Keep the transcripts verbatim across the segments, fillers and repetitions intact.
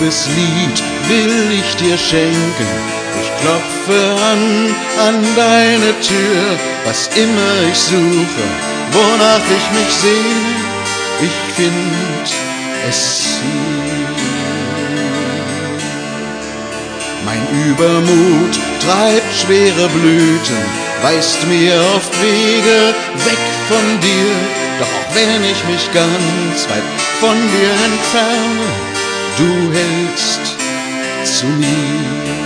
Liebeslied will ich dir schenken. Ich klopfe an, an deine Tür, was immer ich suche, wonach ich mich sehne, ich find es hier. Mein Übermut treibt schwere Blüten, weist mir oft Wege weg von dir. Doch auch wenn ich mich ganz weit von dir entferne, du hältst zu mir.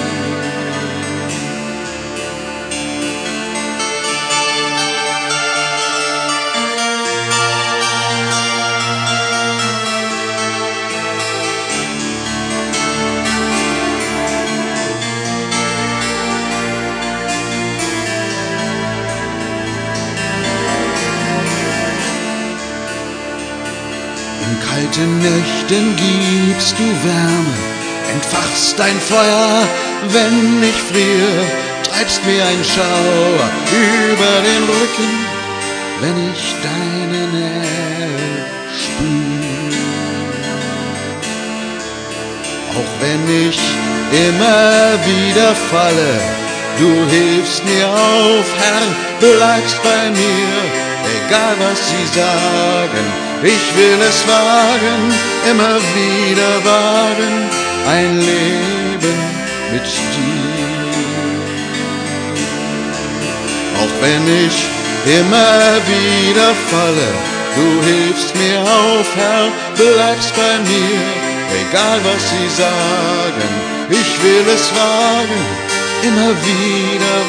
In kalten Nächten gibst du Wärme, entfachst dein Feuer, wenn ich friere, treibst mir ein Schauer über den Rücken, wenn ich deine Nähe spür. Auch wenn ich immer wieder falle, du hilfst mir auf, Herr, bleibst bei mir, egal was sie sagen. Ich will es wagen, immer wieder wagen, ein Leben mit dir. Auch wenn ich immer wieder falle, du hilfst mir auf, Herr, bleibst bei mir, egal was sie sagen. Ich will es wagen, immer wieder